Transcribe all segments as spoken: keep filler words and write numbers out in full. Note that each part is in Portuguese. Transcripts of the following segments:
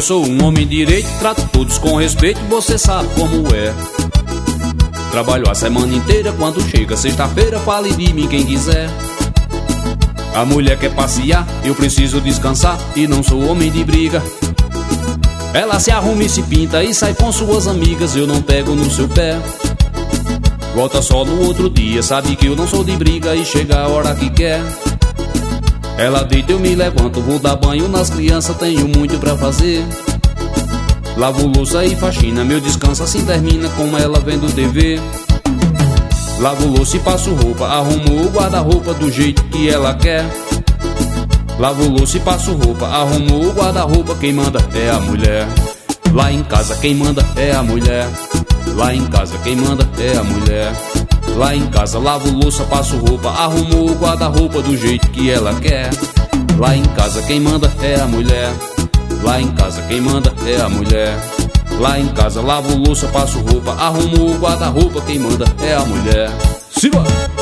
sou um homem direito, trato todos com respeito, você sabe como é. Trabalho a semana inteira, quando chega sexta-feira, fale de mim quem quiser. A mulher quer passear, eu preciso descansar e não sou homem de briga. Ela se arruma e se pinta e sai com suas amigas, eu não pego no seu pé. Volta só no outro dia, sabe que eu não sou de briga e chega a hora que quer. Ela deita, eu me levanto, vou dar banho nas crianças, tenho muito pra fazer. Lavo louça e faxina, meu descanso assim termina com ela vendo T V. Lavo louça e passo roupa, arrumo o guarda-roupa do jeito que ela quer. Lavo louça e passo roupa, arrumo o guarda-roupa, quem manda é a mulher. Lá em casa quem manda é a mulher. Lá em casa quem manda é a mulher. Lá em casa lavo louça, passo roupa, arrumo o guarda-roupa do jeito que ela quer. Lá em casa quem manda é a mulher. Lá em casa quem manda é a mulher. Lá em casa lavo louça, passo roupa, arrumo o guarda-roupa, quem manda é a mulher. Siba!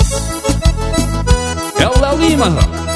É o Léo Lima, rapaz.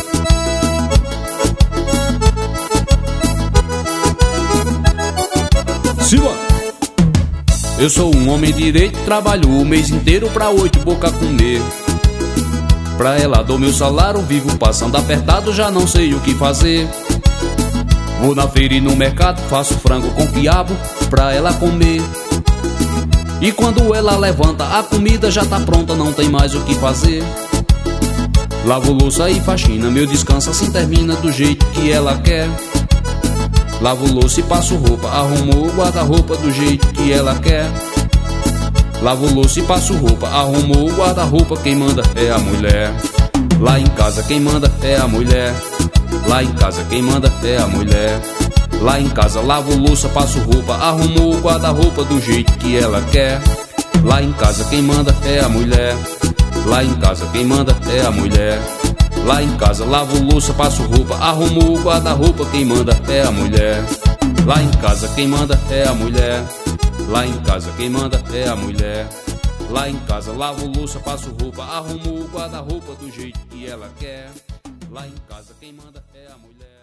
Siba! Eu sou um homem direito, trabalho o mês inteiro pra oito boca comer. Pra ela dou meu salário, vivo passando apertado, já não sei o que fazer. Vou na feira e no mercado, faço frango com quiabo pra ela comer. E quando ela levanta, a comida já tá pronta, não tem mais o que fazer. Lavo louça e faxina, meu descanso assim termina do jeito que ela quer. Lavo louça e passo roupa, arrumo o guarda-roupa do jeito que ela quer. Lavo louça e passo roupa, arrumo o guarda-roupa, quem manda é a mulher. Lá em casa quem manda é a mulher. Lá em casa quem manda é a mulher. Lá em casa lavo louça, passo roupa, arrumo o guarda-roupa do jeito que ela quer. Lá em casa quem manda é a mulher. Lá em casa quem manda é a mulher. Lá em casa lavo louça, passo roupa, arrumo o guarda-roupa, quem manda é a mulher. Lá em casa quem manda é a mulher. Lá em casa quem manda é a mulher. Lá em casa lavo louça, passo roupa, arrumo o guarda-roupa do jeito que ela quer. Lá em casa quem manda é a mulher.